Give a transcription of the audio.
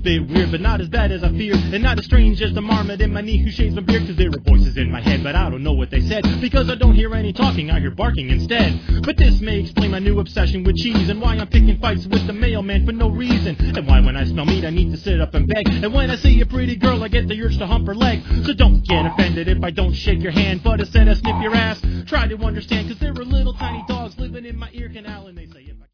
bit weird, but not as bad as I feared, and not as strange as the marmot in my knee who shaves my beard. Cause there were voices in my head, but I don't know what they said, because I don't hear any talking, I hear barking instead. But this may explain my new obsession with cheese, and why I'm picking fights with the mailman for no reason, and why when I smell meat I need to sit up and beg, and when I see a pretty girl I get the urge to hump her leg. So don't get offended if I don't shake your hand, but instead I snip your ass. Try to understand, cause there are little tiny dogs living in my ear canal, and they say